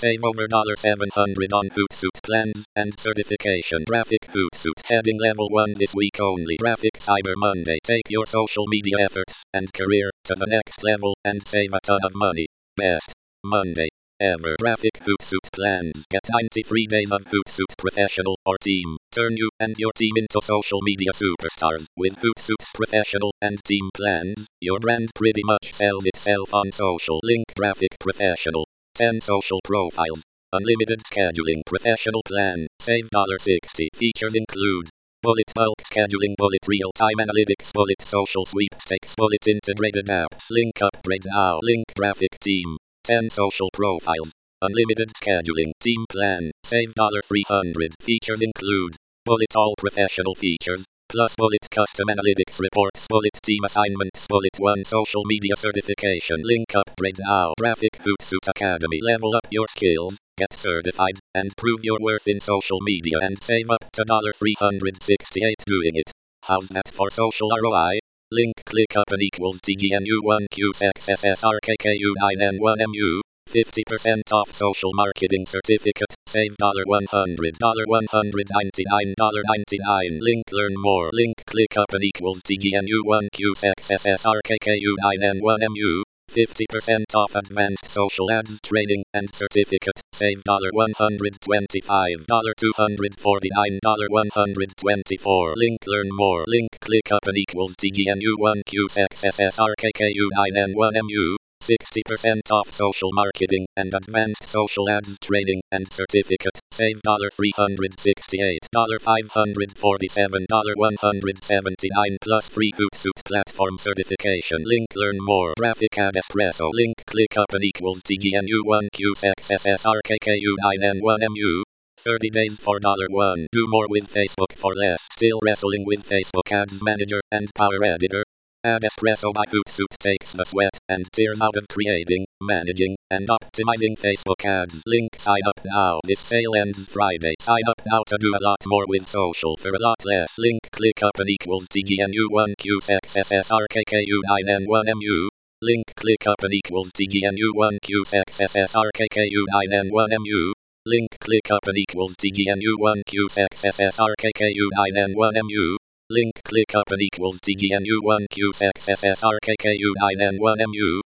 save over $700 on Hootsuite plans and certification. Graphic Hootsuite heading level 1 this week only. Graphic Cyber Monday. Take your social media efforts and career to the next level and save a ton of money. Best Monday ever. Graphic Hootsuite plans. Get 90 free days of Hootsuite Professional or Team. Turn you and your team into social media superstars. With Hootsuite's Professional and Team plans, your brand pretty much sells itself on social. Link Graphic Professional. 10 social profiles. Unlimited scheduling. Professional plan. Save $60. Features include bullet bulk scheduling, bullet real-time analytics, bullet social sweepstakes, bullet integrated apps. Link upgrade now. Link Graphic Team. 10 social profiles. Unlimited scheduling. Team plan. Save $300. Features include bullet all professional features, plus bullet custom analytics reports, bullet team assignments, bullet 1 social media certification. Link upgrade now. Graphic Hootsuite Academy. Level up your skills, get certified, and prove your worth in social media and save up to $368 doing it. How's that for social ROI? Link click up and equals TGNU1QSXSSRKKU9N1MU. 50% off social marketing certificate. Save $100, $199.99. Link learn more. Link click up and equals TGNU1QSXSSRKKU9N1MU. 50% off advanced social ads training and certificate. Save $125, $249, Link learn more. Link click up and equals TGNU1QSXSSRKKU9N1MU. 60% off social marketing and advanced social ads training and certificate. Save $368, $547, $179 plus free Hootsuite platform certification. Link learn more. Graphic Ad Espresso. Link click up and equals TGNU1QSXSSRKKU9N1MU. 30 days for $1. Do more with Facebook for less. Still wrestling with Facebook Ads Manager and Power Editor? Ad Espresso by Hootsuite takes the sweat and tears out of creating, managing, and optimizing Facebook ads. Link sign up now. This sale ends Friday. Sign up now to do a lot more with social for a lot less. Link click up and equals TGNU1QSXSSRKKU9N1MU. Link click up and equals TGNU1QSXSSRKKU9N1MU. Link click up and equals TGNU1QSXSSRKKU9N1MU. Link click up and equals TGNU1QSXSSRKKU9N1MU.